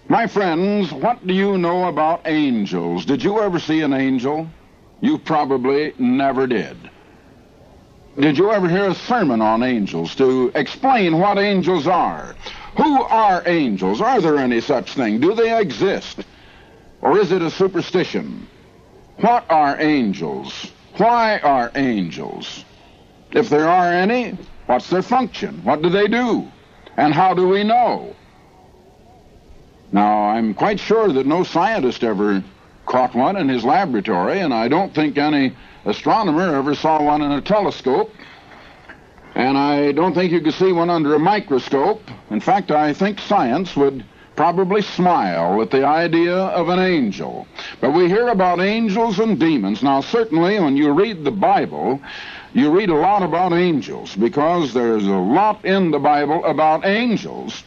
My friends, what do you know about angels? Did you ever see an angel? You probably never did. Did you ever hear a sermon on angels to explain what angels are? Who are angels? Are there any such thing? Do they exist? Or is it a superstition? What are angels? Why are angels? If there are any, what's their function? What do they do? And how do we know? Now, I'm quite sure that no scientist ever caught one in his laboratory, and I don't think any astronomer ever saw one in a telescope, and I don't think you could see one under a microscope. In fact, I think science would probably smile at the idea of an angel. But we hear about angels and demons. Now, certainly, when you read the Bible, you read a lot about angels, because there's a lot in the Bible about angels.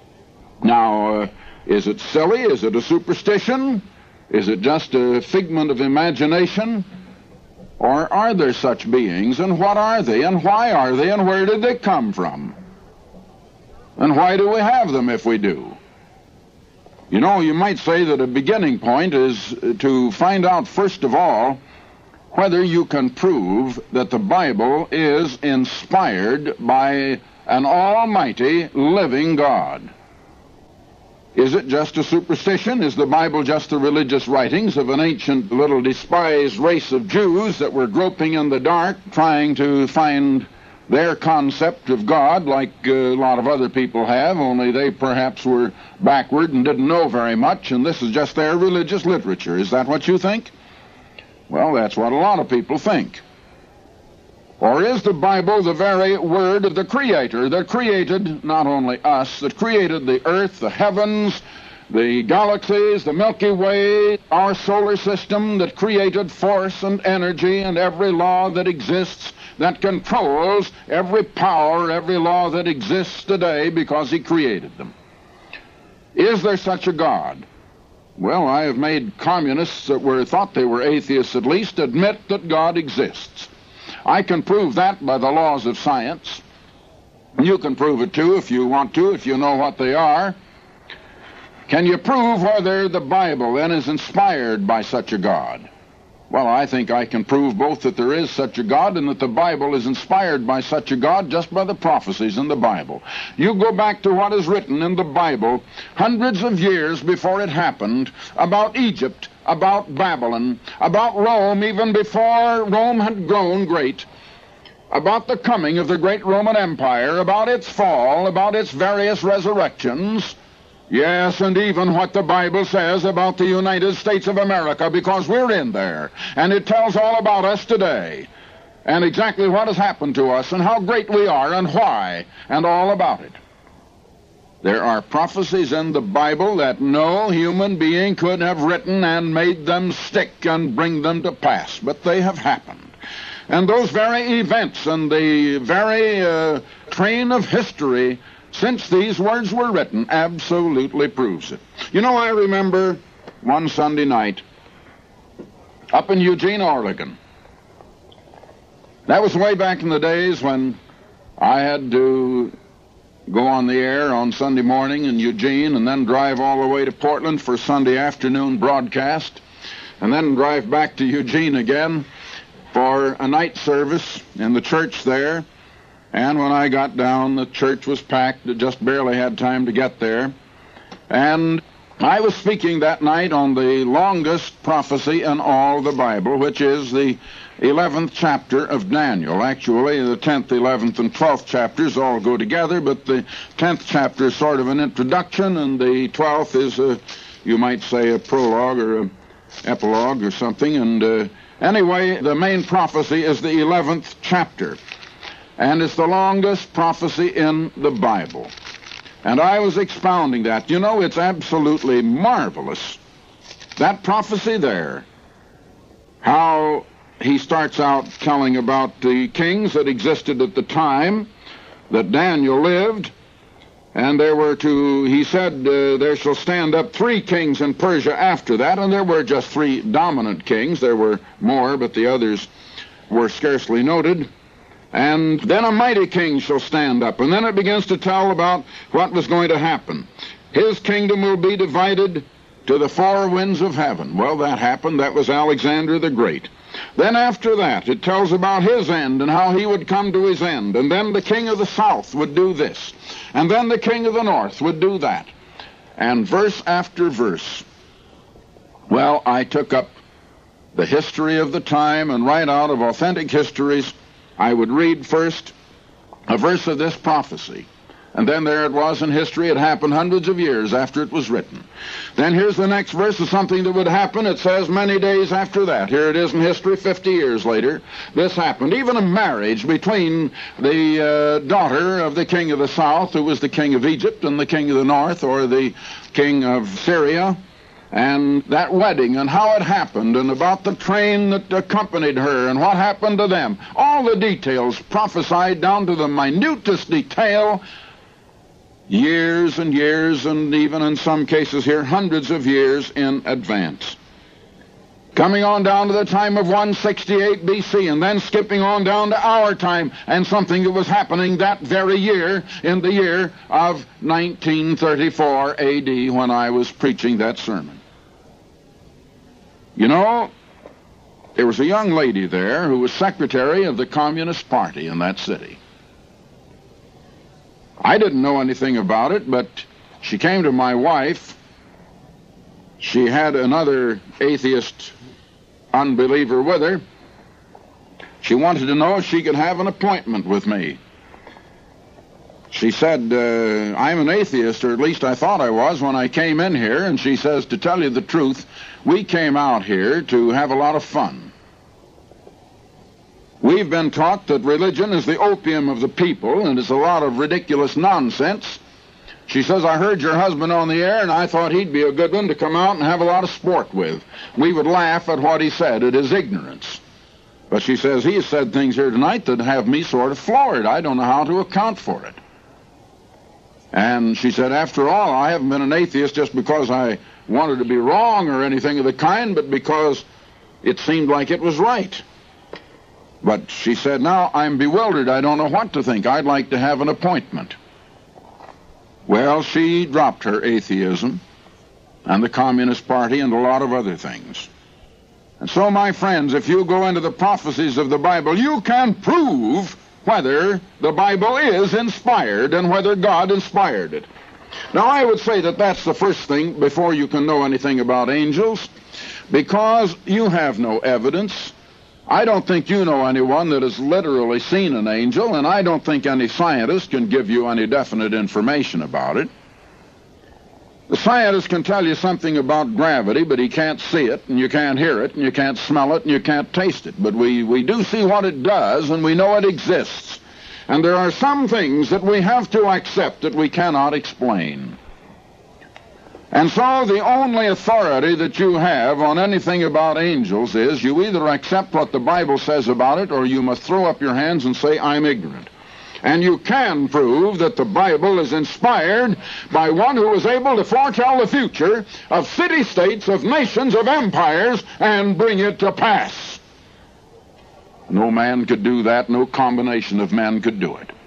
Now, is it silly? Is it a superstition? Is it just a figment of imagination? Or are there such beings, and what are they, and why are they, and where did they come from? And why do we have them if we do? You know, you might say that a beginning point is to find out, first of all, whether you can prove that the Bible is inspired by an almighty living God. Is it just a superstition? Is the Bible just the religious writings of an ancient little despised race of Jews that were groping in the dark, trying to find their concept of God like a lot of other people have, only they perhaps were backward and didn't know very much, and this is just their religious literature? Is that what you think? Well, that's what a lot of people think. Or is the Bible the very word of the Creator that created not only us, that created the earth, the heavens, the galaxies, the Milky Way, our solar system, that created force and energy and every law that exists, that controls every power, every law that exists today because He created them? Is there such a God? Well, I have made communists that thought they were atheists at least admit that God exists. I can prove that by the laws of science. You can prove it too if you want to, if you know what they are. Can you prove whether the Bible then is inspired by such a God? Well, I think I can prove both that there is such a God and that the Bible is inspired by such a God just by the prophecies in the Bible. You go back to what is written in the Bible hundreds of years before it happened about Egypt, about Babylon, about Rome, even before Rome had grown great, about the coming of the great Roman Empire, about its fall, about its various resurrections. Yes, and even what the Bible says about the United States of America, because we're in there, and it tells all about us today, and exactly what has happened to us, and how great we are, and why, and all about it. There are prophecies in the Bible that no human being could have written and made them stick and bring them to pass, but they have happened. And those very events and the very train of history since these words were written absolutely proves it. You know, I remember one Sunday night up in Eugene, Oregon. That was way back in the days when I had to go on the air on Sunday morning in Eugene and then drive all the way to Portland for Sunday afternoon broadcast, and then drive back to Eugene again for a night service in the church there. And when I got down, the church was packed. It just barely had time to get there. And I was speaking that night on the longest prophecy in all the Bible, which is the 11th chapter of Daniel. Actually, the 10th, 11th, and 12th chapters all go together, but the 10th chapter is sort of an introduction, and the 12th is, you might say, a prologue or an epilogue or something. And anyway, the main prophecy is the 11th chapter. And it's the longest prophecy in the Bible. And I was expounding that. You know, it's absolutely marvelous, that prophecy there. How he starts out telling about the kings that existed at the time that Daniel lived. And he said, there shall stand up 3 kings in Persia after that. And there were just 3 dominant kings. There were more, but the others were scarcely noted. And then a mighty king shall stand up. And then it begins to tell about what was going to happen. His kingdom will be divided to the four winds of heaven. Well, that happened. That was Alexander the Great. Then after that, it tells about his end and how he would come to his end. And then the king of the south would do this. And then the king of the north would do that. And verse after verse. Well, I took up the history of the time, and right out of authentic histories, I would read first a verse of this prophecy. And then there it was in history. It happened hundreds of years after it was written. Then here's the next verse of something that would happen. It says many days after that. Here it is in history 50 years later. This happened. Even a marriage between the daughter of the king of the south, who was the king of Egypt, and the king of the north, or the king of Syria, and that wedding and how it happened, and about the train that accompanied her and what happened to them. All the details prophesied down to the minutest detail, years and years, and even in some cases here, hundreds of years in advance. Coming on down to the time of 168 B.C., and then skipping on down to our time, and something that was happening that very year, in the year of 1934 A.D., when I was preaching that sermon. You know, there was a young lady there who was secretary of the Communist Party in that city. I didn't know anything about it, but she came to my wife. She had another atheist unbeliever with her. She wanted to know if she could have an appointment with me. She said, I'm an atheist, or at least I thought I was when I came in here, and she says, to tell you the truth, we came out here to have a lot of fun. We've been taught that religion is the opium of the people, and it's a lot of ridiculous nonsense. She says, I heard your husband on the air, and I thought he'd be a good one to come out and have a lot of sport with. We would laugh at what he said, at his ignorance. But she says, he has said things here tonight that have me sort of floored. I don't know how to account for it. And she said, after all, I haven't been an atheist just because I wanted to be wrong or anything of the kind, but because it seemed like it was right. But she said, now I'm bewildered. I don't know what to think. I'd like to have an appointment. Well, she dropped her atheism and the Communist Party and a lot of other things. And so, my friends, if you go into the prophecies of the Bible, you can prove whether the Bible is inspired and whether God inspired it. Now, I would say that that's the first thing before you can know anything about angels, because you have no evidence. I don't think you know anyone that has literally seen an angel, and I don't think any scientist can give you any definite information about it. The scientist can tell you something about gravity, but he can't see it, and you can't hear it, and you can't smell it, and you can't taste it. But we do see what it does, and we know it exists. And there are some things that we have to accept that we cannot explain. And so the only authority that you have on anything about angels is you either accept what the Bible says about it, or you must throw up your hands and say, I'm ignorant. And you can prove that the Bible is inspired by one who is able to foretell the future of city-states, of nations, of empires, and bring it to pass. No man could do that. No combination of men could do it.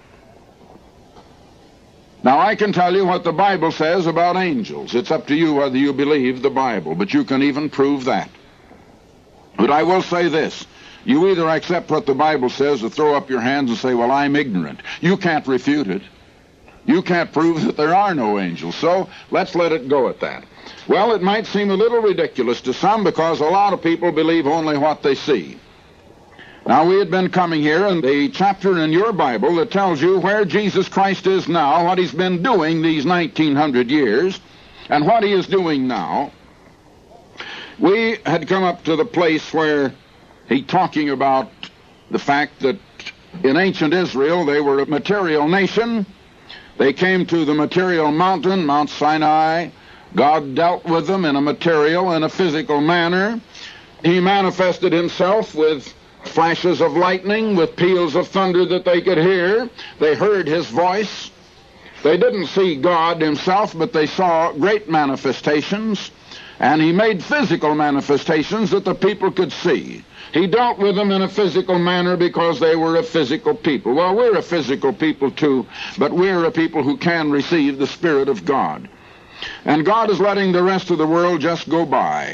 Now, I can tell you what the Bible says about angels. It's up to you whether you believe the Bible, but you can even prove that. But I will say this. You either accept what the Bible says or throw up your hands and say, well, I'm ignorant. You can't refute it. You can't prove that there are no angels. So let's let it go at that. Well, it might seem a little ridiculous to some because a lot of people believe only what they see. Now, we had been coming here in the chapter in your Bible that tells you where Jesus Christ is now, what he's been doing these 1900 years, and what he is doing now. We had come up to the place where he's talking about the fact that in ancient Israel they were a material nation. They came to the material mountain, Mount Sinai. God dealt with them in a material and a physical manner. He manifested himself with flashes of lightning, with peals of thunder that they could hear. They heard his voice. They didn't see God himself, but they saw great manifestations, and he made physical manifestations that the people could see. He dealt with them in a physical manner because they were a physical people. Well, we're a physical people too, but we're a people who can receive the Spirit of God. And God is letting the rest of the world just go by.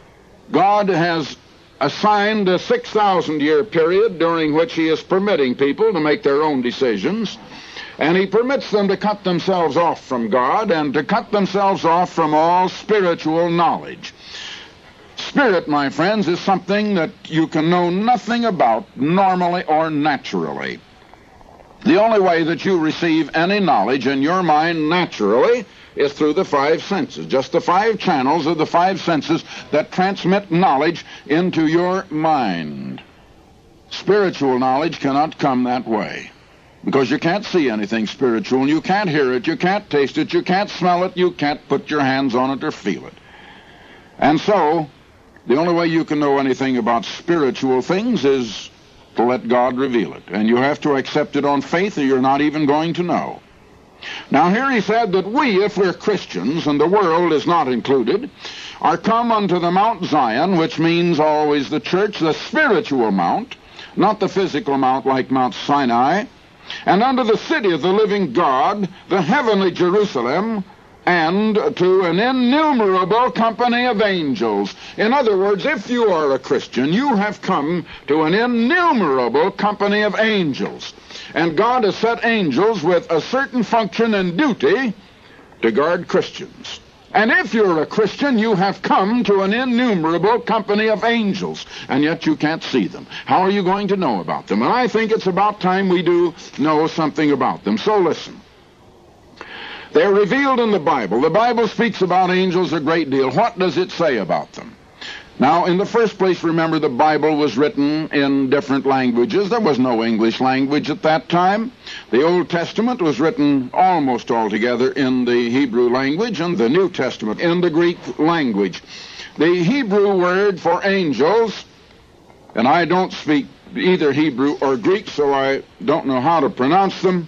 God has assigned a 6,000-year period during which he is permitting people to make their own decisions, and he permits them to cut themselves off from God and to cut themselves off from all spiritual knowledge. Spirit, my friends, is something that you can know nothing about normally or naturally. The only way that you receive any knowledge in your mind naturally is through the five senses, just the five channels of the five senses that transmit knowledge into your mind. Spiritual knowledge cannot come that way, because you can't see anything spiritual, and you can't hear it, you can't taste it, you can't smell it, you can't put your hands on it or feel it. And so, the only way you can know anything about spiritual things is to let God reveal it. And you have to accept it on faith, or you're not even going to know. Now here he said that we, if we're Christians, and the world is not included, are come unto the Mount Zion, which means always the church, the spiritual mount, not the physical mount like Mount Sinai, and unto the city of the living God, the heavenly Jerusalem, and to an innumerable company of angels. In other words, if you are a Christian, you have come to an innumerable company of angels. And God has set angels with a certain function and duty to guard Christians. And if you're a Christian, you have come to an innumerable company of angels, and yet you can't see them. How are you going to know about them? And I think it's about time we do know something about them. So listen. They're revealed in the Bible. The Bible speaks about angels a great deal. What does it say about them? Now, in the first place, remember the Bible was written in different languages. There was no English language at that time. The Old Testament was written almost altogether in the Hebrew language, and the New Testament in the Greek language. The Hebrew word for angels, and I don't speak either Hebrew or Greek, so I don't know how to pronounce them,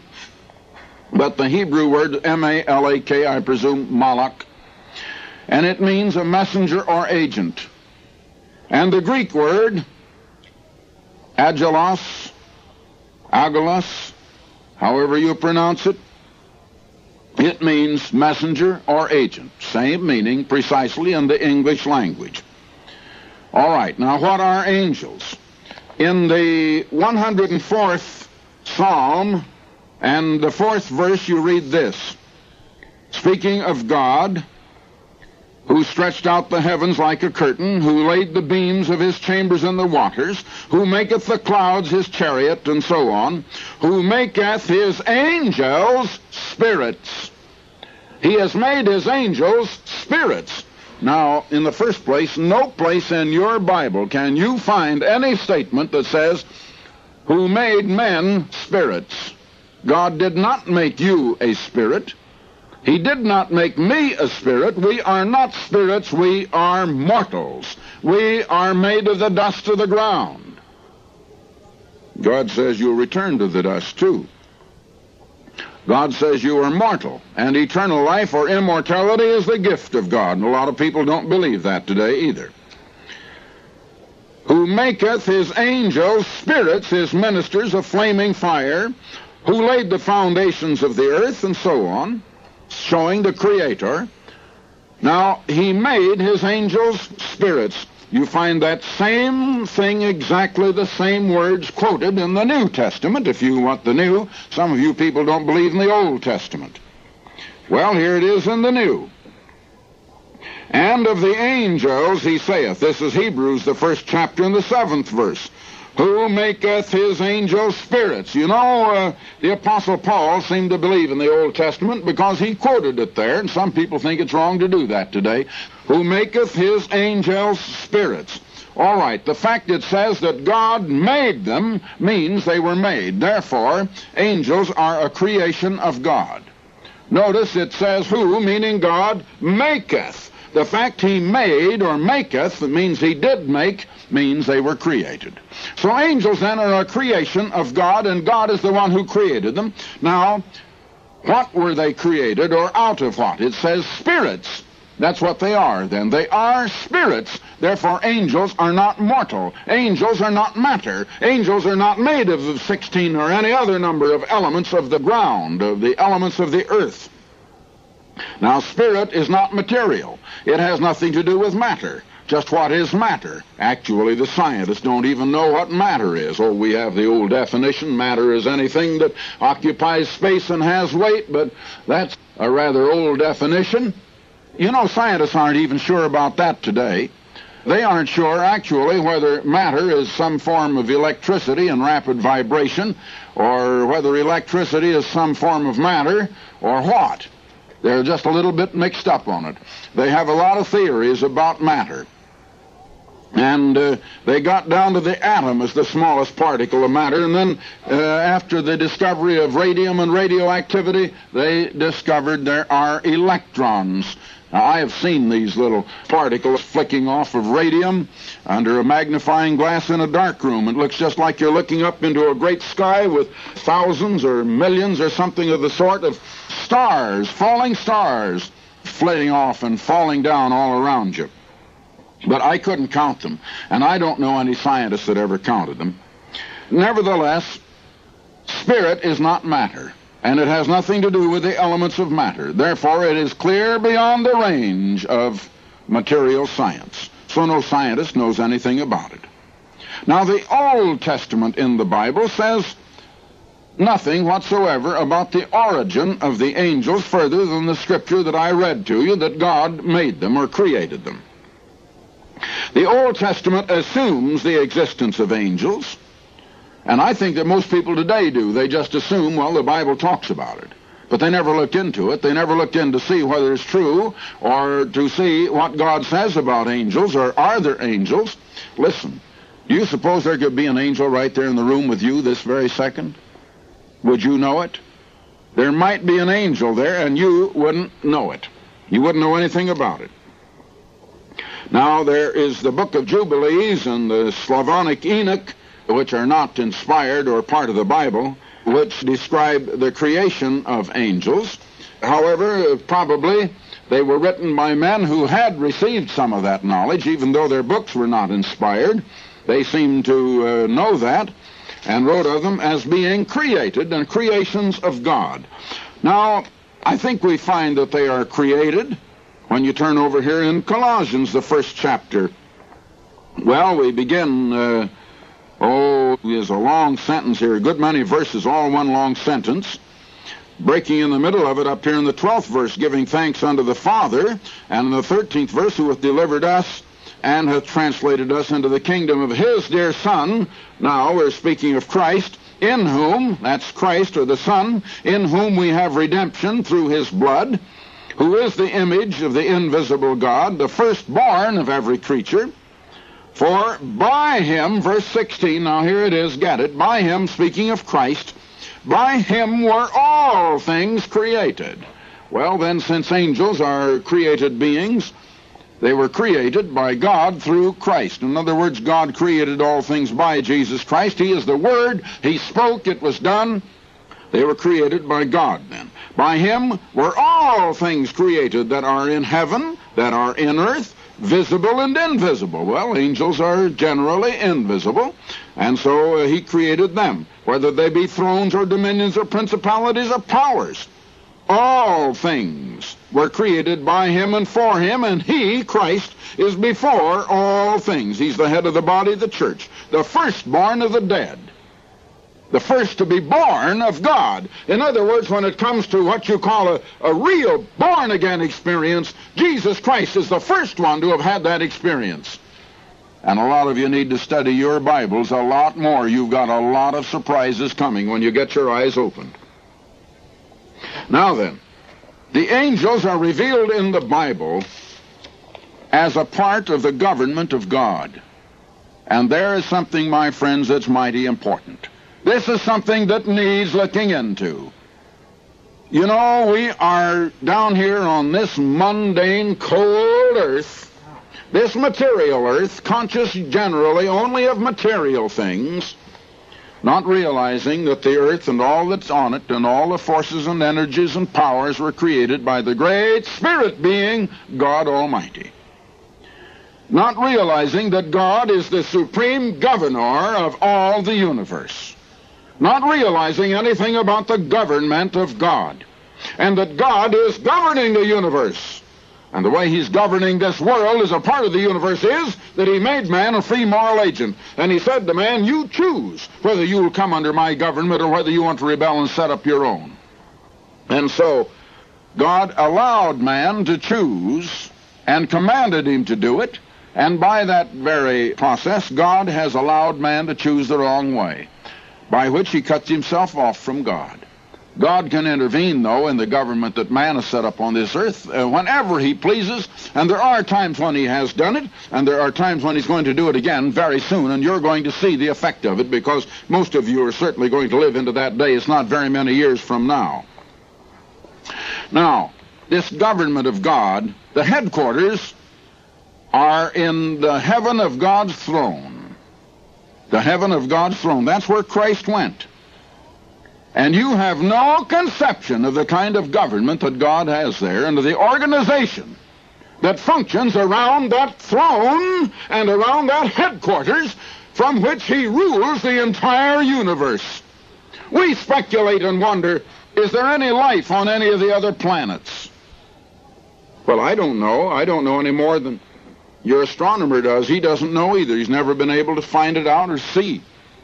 but the Hebrew word, M-A-L-A-K, I presume, malak, and it means a messenger or agent. And the Greek word, angelos, however you pronounce it, it means messenger or agent. Same meaning precisely in the English language. All right, now what are angels? In the 104th Psalm and the 4th verse you read this, speaking of God, who stretched out the heavens like a curtain, who laid the beams of his chambers in the waters, who maketh the clouds his chariot, and so on, who maketh his angels spirits. He has made his angels spirits. Now, in the first place, no place in your Bible can you find any statement that says, who made men spirits. God did not make you a spirit. He did not make me a spirit. We are not spirits. We are mortals. We are made of the dust of the ground. God says you'll return to the dust too. God says you are mortal, and eternal life or immortality is the gift of God. And a lot of people don't believe that today either. Who maketh his angels spirits, his ministers of flaming fire, who laid the foundations of the earth, and so on, showing the Creator. Now, he made his angels spirits. You find that same thing, exactly the same words quoted in the New Testament, if you want the New. Some of you people don't believe in the Old Testament. Well, here it is in the New. And of the angels he saith, this is Hebrews, the 1st chapter and the 7th verse, who maketh his angels spirits. You know, the Apostle Paul seemed to believe in the Old Testament because he quoted it there, and some people think it's wrong to do that today. Who maketh his angels spirits. All right, the fact it says that God made them means they were made. Therefore, angels are a creation of God. Notice it says who, meaning God, maketh. The fact he made or maketh, that means he did make, means they were created. So angels then are a creation of God, and God is the one who created them. Now, what were they created, or out of what? It says spirits. That's what they are then. They are spirits. Therefore, angels are not mortal. Angels are not matter. Angels are not made of 16 or any other number of elements of the ground, of the elements of the earth. Now, spirit is not material. It has nothing to do with matter. Just what is matter? Actually, the scientists don't even know what matter is. Oh, we have the old definition, matter is anything that occupies space and has weight, but that's a rather old definition. You know, scientists aren't even sure about that today. They aren't sure, actually, whether matter is some form of electricity and rapid vibration, or whether electricity is some form of matter, or what. They're just a little bit mixed up on it. They have a lot of theories about matter. And they got down to the atom as the smallest particle of matter, and then after the discovery of radium and radioactivity, they discovered there are electrons. Now, I have seen these little particles flicking off of radium under a magnifying glass in a dark room. It looks just like you're looking up into a great sky with thousands or millions or something of the sort of stars, falling stars, flitting off and falling down all around you. But I couldn't count them, and I don't know any scientist that ever counted them. Nevertheless, spirit is not matter, and it has nothing to do with the elements of matter. Therefore, it is clear beyond the range of material science. So no scientist knows anything about it. Now, the Old Testament in the Bible says nothing whatsoever about the origin of the angels further than the scripture that I read to you, that God made them or created them. The Old Testament assumes the existence of angels, and I think that most people today do. They just assume, well, the Bible talks about it. But they never looked into it. They never looked in to see whether it's true or to see what God says about angels, or are there angels. Listen, do you suppose there could be an angel right there in the room with you this very second? Would you know it? There might be an angel there, and you wouldn't know it. You wouldn't know anything about it. Now, there is the book of Jubilees and the Slavonic Enoch, which are not inspired or part of the Bible, which describe the creation of angels. However, probably they were written by men who had received some of that knowledge, even though their books were not inspired. They seem to know that, and wrote of them as being created and creations of God. Now, I think we find that they are created when you turn over here in Colossians, the first chapter. Well, we begin, there's a long sentence here, a good many verses, all one long sentence, breaking in the middle of it up here in the 12th verse, giving thanks unto the Father, and in the 13th verse, who hath delivered us and hath translated us into the kingdom of his dear Son. Now we're speaking of Christ, in whom, that's Christ or the Son, in whom we have redemption through his blood, who is the image of the invisible God, the firstborn of every creature. For by him, verse 16, now here it is, get it, by him, speaking of Christ, by him were all things created. Well then, since angels are created beings, they were created by God through Christ. In other words, God created all things by Jesus Christ. He is the Word. He spoke, it was done. They were created by God then. By him were all things created that are in heaven, that are in earth, visible and invisible. Well, angels are generally invisible, and so he created them, whether they be thrones or dominions or principalities or powers. All things were created by him and for him, and he, Christ, is before all things. He's the head of the body, the church, the firstborn of the dead, the first to be born of God. In other words, when it comes to what you call a real born-again experience, Jesus Christ is the first one to have had that experience. And a lot of you need to study your Bibles a lot more. You've got a lot of surprises coming when you get your eyes opened. Now then, the angels are revealed in the Bible as a part of the government of God. And there is something, my friends, that's mighty important. This is something that needs looking into. You know, we are down here on this mundane, cold earth, this material earth, conscious generally only of material things, not realizing that the earth and all that's on it and all the forces and energies and powers were created by the great Spirit being God Almighty. Not realizing that God is the supreme governor of all the universe. Not realizing anything about the government of God. and that God is governing the universe. And the way he's governing this world as a part of the universe is that he made man a free moral agent. And he said to man, you choose whether you will come under my government or whether you want to rebel and set up your own. And so God allowed man to choose and commanded him to do it. And by that very process, God has allowed man to choose the wrong way, by which he cuts himself off from God. God can intervene, though, in the government that man has set up on this earth whenever he pleases, and there are times when he has done it, and there are times when he's going to do it again very soon, and you're going to see the effect of it, because most of you are certainly going to live into that day. It's not very many years from now. Now, this government of God, the headquarters are in the heaven of God's throne. The heaven of God's throne. That's where Christ went. And you have no conception of the kind of government that God has there and of the organization that functions around that throne and around that headquarters from which he rules the entire universe. We speculate and wonder, is there any life on any of the other planets? Well, I don't know. I don't know any more than your astronomer does. He doesn't know either. He's never been able to find it out or see.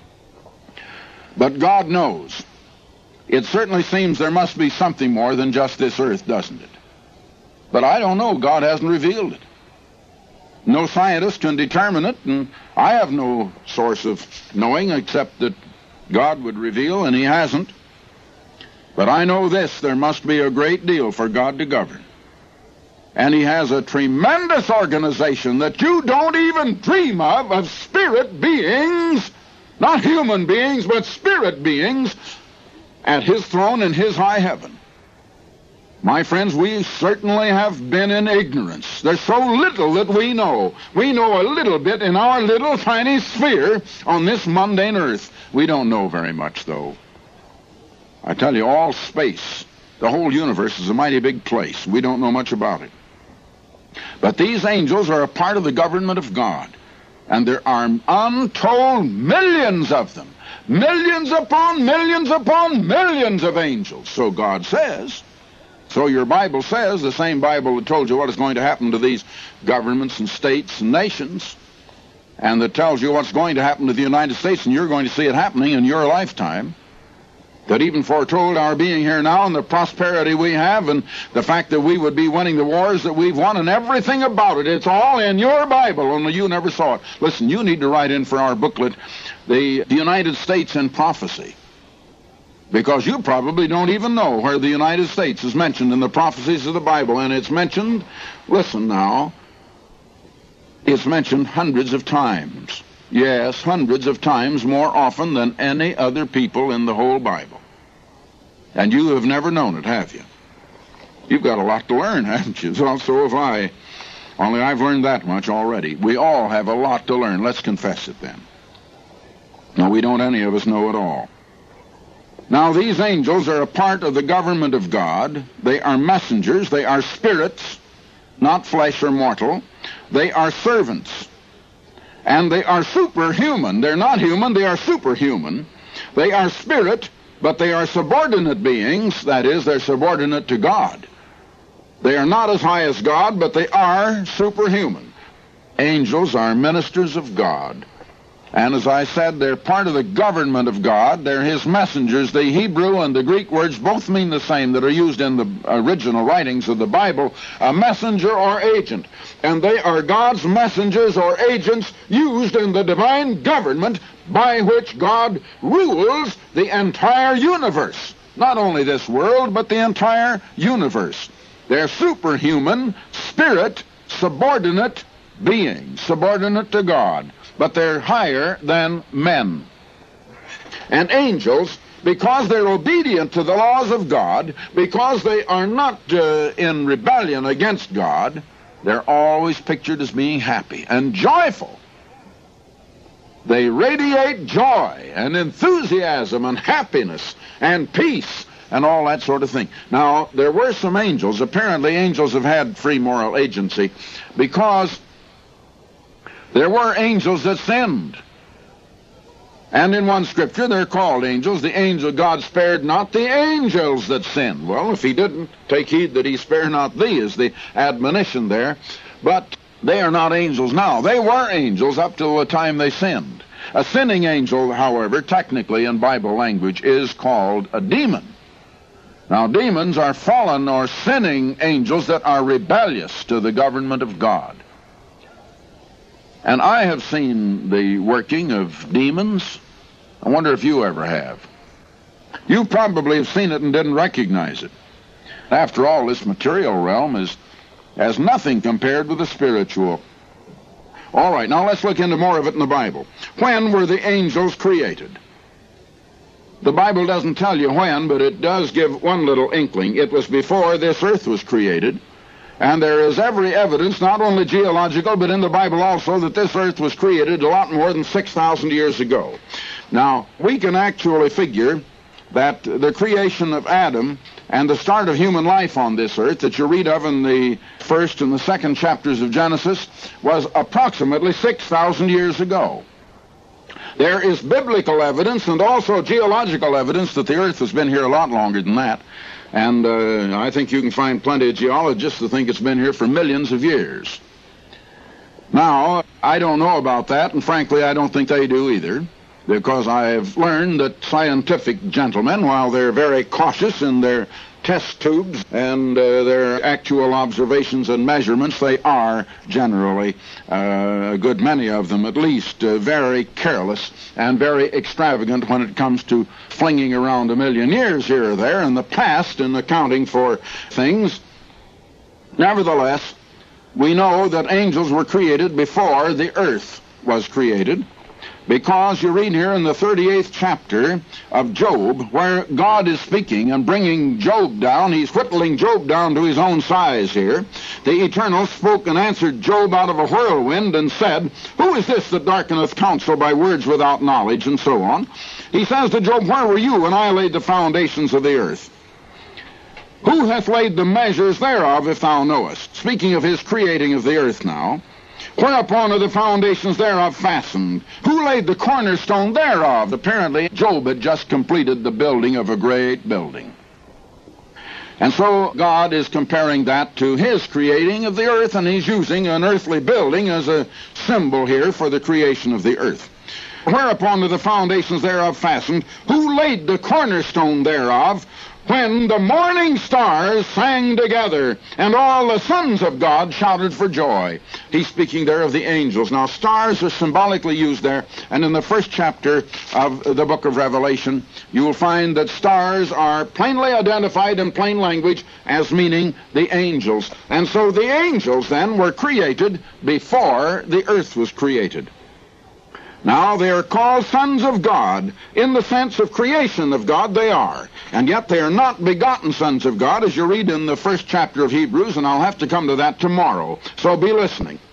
But God knows. It certainly seems there must be something more than just this earth, doesn't it? But I don't know. God hasn't revealed it. No scientist can determine it, and I have no source of knowing except that God would reveal, and he hasn't. But I know this, there must be a great deal for God to govern. And he has a tremendous organization that you don't even dream of spirit beings, not human beings, but spirit beings, at his throne in his high heaven. My friends, we certainly have been in ignorance. There's so little that we know. We know a little bit in our little tiny sphere on this mundane earth. We don't know very much, though. I tell you, all space, the whole universe is a mighty big place. We don't know much about it. But these angels are a part of the government of God. And there are untold millions of them. Millions upon millions upon millions of angels. So God says. So your Bible says, the same Bible that told you what is going to happen to these governments and states and nations, and that tells you what's going to happen to the United States, and you're going to see it happening in your lifetime, that even foretold our being here now and the prosperity we have and the fact that we would be winning the wars that we've won and everything about it. It's all in your Bible, only you never saw it. Listen, you need to write in for our booklet, the United States in Prophecy, because you probably don't even know where the United States is mentioned in the prophecies of the Bible. And it's mentioned, listen now, it's mentioned hundreds of times. Yes, hundreds of times more often than any other people in the whole Bible. And you have never known it, have you? You've got a lot to learn, haven't you? So have I. Only I've learned that much already. We all have a lot to learn. Let's confess it then. No, we don't any of us know it all. Now, these angels are a part of the government of God. They are messengers. They are spirits, not flesh or mortal. They are servants. And they are superhuman. They're not human, they are superhuman. They are spirit, but they are subordinate beings. That is, they're subordinate to God. They are not as high as God, but they are superhuman. Angels are ministers of God. And as I said, they're part of the government of God. They're his messengers. The Hebrew and the Greek words both mean the same that are used in the original writings of the Bible, a messenger or agent. And they are God's messengers or agents used in the divine government by which God rules the entire universe. Not only this world, but the entire universe. They're superhuman, spirit, subordinate beings, subordinate to God. But they're higher than men. And angels, because they're obedient to the laws of God, because they are not in rebellion against God, they're always pictured as being happy and joyful. They radiate joy and enthusiasm and happiness and peace and all that sort of thing. Now, there were some angels. Apparently, angels have had free moral agency because there were angels that sinned. And in one scripture, they're called angels. The angel God spared not the angels that sinned. Well, if he didn't, take heed that he spare not thee is the admonition there. But they are not angels now. They were angels up till the time they sinned. A sinning angel, however, technically in Bible language, is called a demon. Now, demons are fallen or sinning angels that are rebellious to the government of God. And I have seen the working of demons. I wonder if you ever have. You probably have seen it and didn't recognize it. After all, this material realm has nothing compared with the spiritual. All right, now let's look into more of it in the Bible. When were the angels created? The Bible doesn't tell you when, but it does give one little inkling. It was before this earth was created. And there is every evidence, not only geological, but in the Bible also, that this earth was created a lot more than 6,000 years ago. Now, we can actually figure that the creation of Adam and the start of human life on this earth that you read of in the first and the second chapters of Genesis was approximately 6,000 years ago. There is biblical evidence and also geological evidence that the earth has been here a lot longer than that. And I think you can find plenty of geologists that think it's been here for millions of years. Now, I don't know about that, and frankly, I don't think they do either, because I have learned that scientific gentlemen, while they're very cautious in their test tubes and their actual observations and measurements, they are generally, a good many of them at least, very careless and very extravagant when it comes to flinging around a million years here or there in the past in accounting for things. Nevertheless, we know that angels were created before the earth was created, because you read here in the 38th chapter of Job, where God is speaking and bringing Job down. He's whittling Job down to his own size here. The Eternal spoke and answered Job out of a whirlwind and said, "Who is this that darkeneth counsel by words without knowledge?" and so on. He says to Job, "Where were you when I laid the foundations of the earth? Who hath laid the measures thereof, if thou knowest?" Speaking of his creating of the earth now. "Whereupon are the foundations thereof fastened? Who laid the cornerstone thereof?" Apparently, Job had just completed the building of a great building. And so God is comparing that to his creating of the earth, and he's using an earthly building as a symbol here for the creation of the earth. "Whereupon are the foundations thereof fastened? Who laid the cornerstone thereof? When the morning stars sang together, and all the sons of God shouted for joy." He's speaking there of the angels. Now, stars are symbolically used there, and in the first chapter of the book of Revelation, you will find that stars are plainly identified in plain language as meaning the angels. And so the angels, then, were created before the earth was created. Now, they are called sons of God. In the sense of creation of God, they are. And yet they are not begotten sons of God, as you read in the first chapter of Hebrews, and I'll have to come to that tomorrow. So be listening.